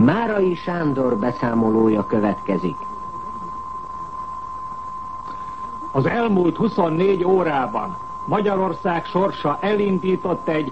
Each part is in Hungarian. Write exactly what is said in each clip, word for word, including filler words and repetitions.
Márai Sándor beszámolója következik. Az elmúlt huszonnégy órában Magyarország sorsa elindított egy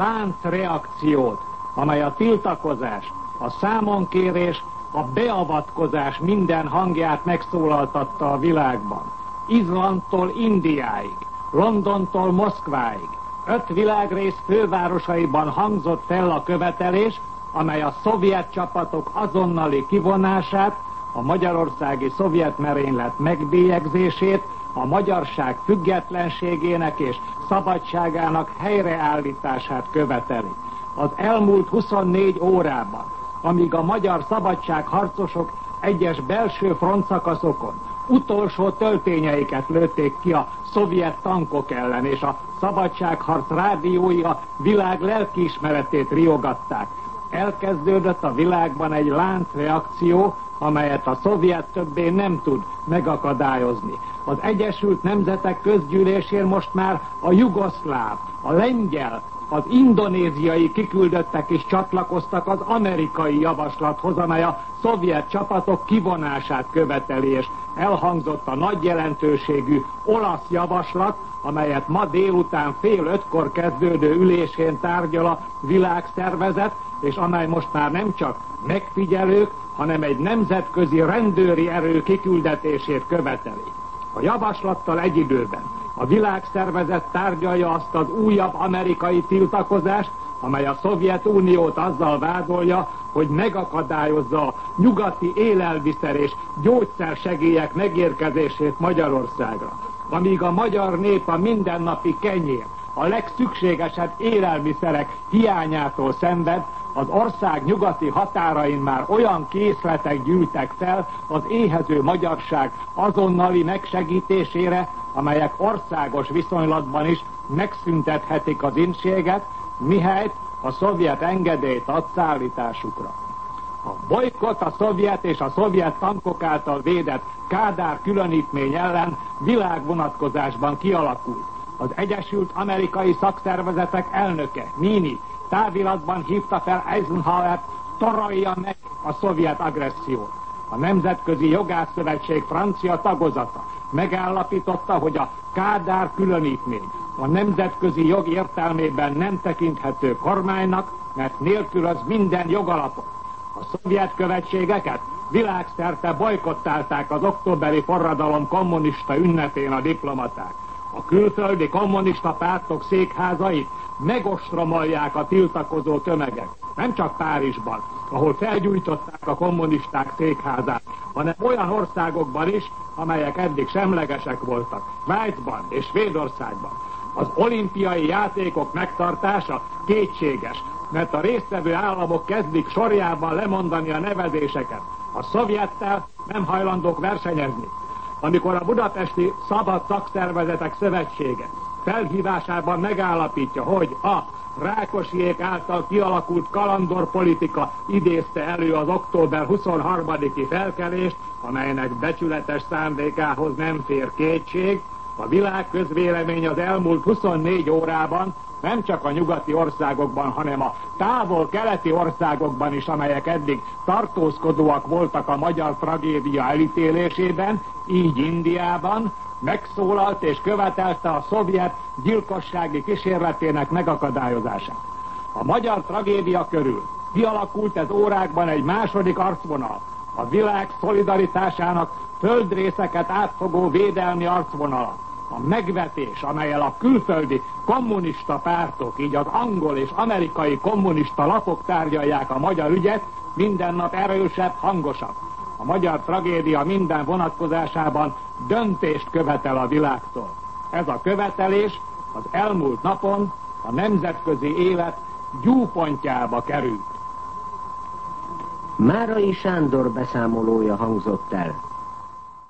láncreakciót, amely a tiltakozás, a számonkérés, a beavatkozás minden hangját megszólaltatta a világban. Izlandtól Indiáig, Londontól Moszkváig, öt világrész fővárosaiban hangzott fel a követelés, amely a szovjet csapatok azonnali kivonását, a magyarországi szovjet merénylet megbélyegzését, a magyarság függetlenségének és szabadságának helyreállítását követeli. Az elmúlt huszonnégy órában, amíg a magyar szabadságharcosok egyes belső frontszakaszokon utolsó töltényeiket lőtték ki a szovjet tankok ellen, és a szabadságharc rádiói a világ lelkiismeretét riogatták, elkezdődött a világban egy láncreakció, amelyet a szovjet többé nem tud megakadályozni. Az Egyesült Nemzetek Közgyűlésén most már a jugoszláv, a lengyel, az indonéziai kiküldöttek is csatlakoztak az amerikai javaslathoz, amely a szovjet csapatok kivonását követeli, és elhangzott a nagy jelentőségű olasz javaslat, amelyet ma délután fél ötkor kezdődő ülésén tárgyal a világszervezet, és amely most már nem csak megfigyelők, hanem egy nemzetközi rendőri erő kiküldetését követeli. A javaslattal egy időben a világszervezet tárgyalja azt az újabb amerikai tiltakozást, amely a Szovjetuniót azzal vádolja, hogy megakadályozza a nyugati élelmiszer és gyógyszersegélyek megérkezését Magyarországra. Amíg a magyar nép a mindennapi kenyér, a legszükségesebb élelmiszerek hiányától szenved, az ország nyugati határain már olyan készletek gyűltek fel az éhező magyarság azonnali megsegítésére, amelyek országos viszonylatban is megszüntethetik az inséget, mihelyt a szovjet engedélyt ad szállításukra. A bolykott a szovjet és a szovjet tankok által védett Kádár különítmény ellen világvonatkozásban kialakult. Az Egyesült Amerikai Szakszervezetek elnöke, Mini, táviratban hívta fel Eisenhowert, torolja meg a szovjet agressziót. A Nemzetközi Jogászszövetség francia tagozata megállapította, hogy a Kádár különítmény a nemzetközi jog értelmében nem tekinthető kormánynak, mert nélkülöz minden jogalapot. A szovjet követségeket világszerte bojkottálták az októberi forradalom kommunista ünnepén a diplomaták. A külföldi kommunista pártok székházait megostromolják a tiltakozó tömegek. Nem csak Párizsban, ahol felgyújtották a kommunisták székházát, hanem olyan országokban is, amelyek eddig semlegesek voltak. Svájcban és Svédországban. Az olimpiai játékok megtartása kétséges, mert a résztvevő államok kezdik sorjában lemondani a nevezéseket. A szovjettel nem hajlandók versenyezni. Amikor a Budapesti Szabad Szakszervezetek Szövetsége felhívásában megállapítja, hogy a Rákosiék által kialakult kalandorpolitika idézte elő az október huszonharmadiki felkelést, amelynek becsületes szándékához nem fér kétség, a világ közvélemény az elmúlt huszonnégy órában nem csak a nyugati országokban, hanem a távol-keleti országokban is, amelyek eddig tartózkodóak voltak a magyar tragédia elítélésében, így Indiában, megszólalt és követelte a szovjet gyilkossági kísérletének megakadályozását. A magyar tragédia körül kialakult ez órákban egy második arcvonal, a világ szolidaritásának földrészeket átfogó védelmi arcvonala. A megvetés, amellyel a külföldi kommunista pártok, így az angol és amerikai kommunista lapok tárgyalják a magyar ügyet, minden nap erősebb, hangosabb. A magyar tragédia minden vonatkozásában döntést követel a világtól. Ez a követelés az elmúlt napon a nemzetközi élet gyúpontjába került. Márai Sándor beszámolója hangzott el.